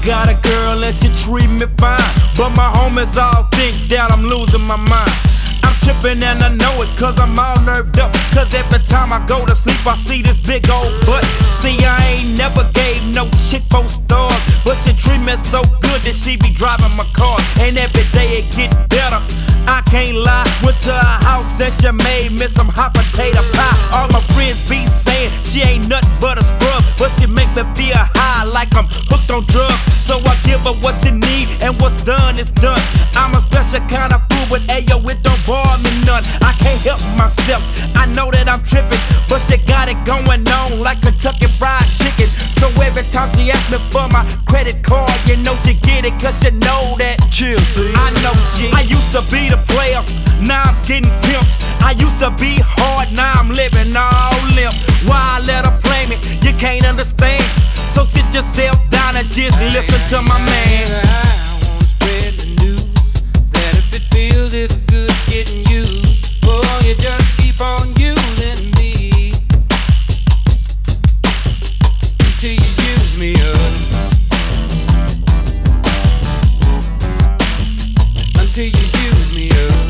got a girl and she treat me fine, but my homies all think that I'm losing my mind. I'm tripping and I know it cause I'm all nerved up, cause every time I go to sleep I see this big old butt. See, I ain't never gave no chick 4 stars, but she treat me so good that she be driving my car, and every day it get better. I can't lie, went to her house and she made me some hot potato pie. All my friends be saying she ain't nothing but a scrub, but she make me feel high like I'm hooked on drugs. So I give her what she need, and what's done is done. I'm a special kind of fool, but ayo, it don't bore me none. I can't help myself, I know that I'm tripping, but she got it going on like Kentucky Fried Chicken. So every time she asks me for my credit card, you know she get it cause she know that. Chill, see? I know G. I used to be the player, now I'm getting pimped. I used to be hard, now I'm living all limp. Why I let her play me, you can't understand. So sit yourself down and just listen to my man. I wanna spread the news that if it feels it's good getting used, boy, you just keep on using me until you use me up. Until you use me up.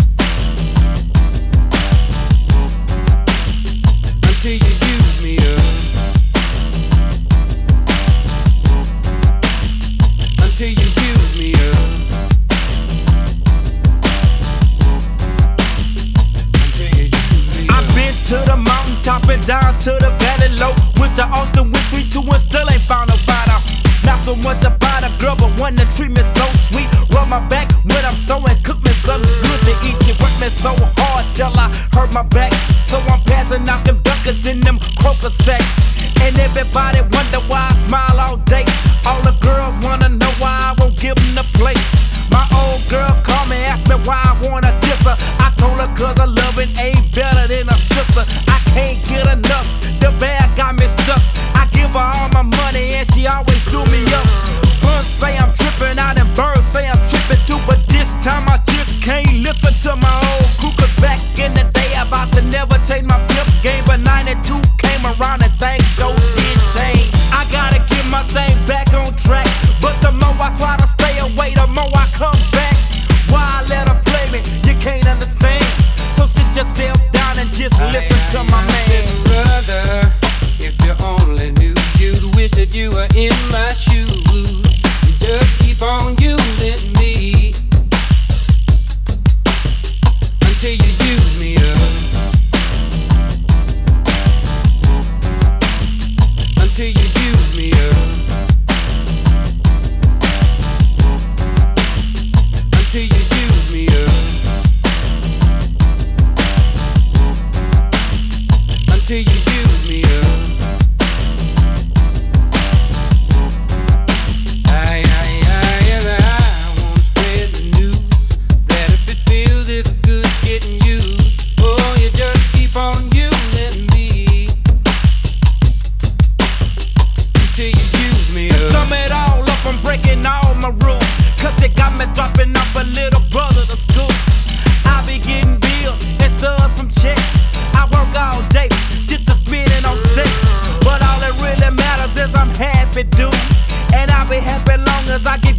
Until you use me up. Until you use me up. Until you use me up. I've been to the mountain top and down to the valley low. Went to Austin with 3, 2, and still ain't found nobody. Not so much about a girl, but one that treat me so sweet. Rub my back when I'm sewing, cook me something good to eat. She worked me so hard till I hurt my back. So I'm passing out them duckers in them croaker sacks. And everybody wonder why I smile all day. All the girls wanna know why I won't give them the plate. My old girl called me, asked me why I wanna diss her. I told her cause her loving ain't better than a sister. I can't get enough, the bag got me stuck. I give her all my money and she always do me up. Birds say I'm tripping out and birds say I'm tripping too, but this time I just can't listen to my old crew. Cause back in the day I about to never take my pimp game, but 92 came around and things so did change. I gotta get my thing back on track, but the more I try to stay away, the more I come back. Why I let her play me, you can't understand. So sit yourself down and just listen to my man. Brother, if you only knew, you'd wish that you were in my shoes. You just keep on using me until you use me up. Until you use me up. Until you use me up. Until you use me up. I wanna spread the news that if it feels it's good getting used, oh, you just keep on using me until you use me To up. sum it all up, I'm breaking all my rules, cause it got me dropping off a little brother to school. I be getting bills and stuff from checks. I work all day just to spend it on sex, but all that really matters is I'm happy, dude. And I'll be happy long as I get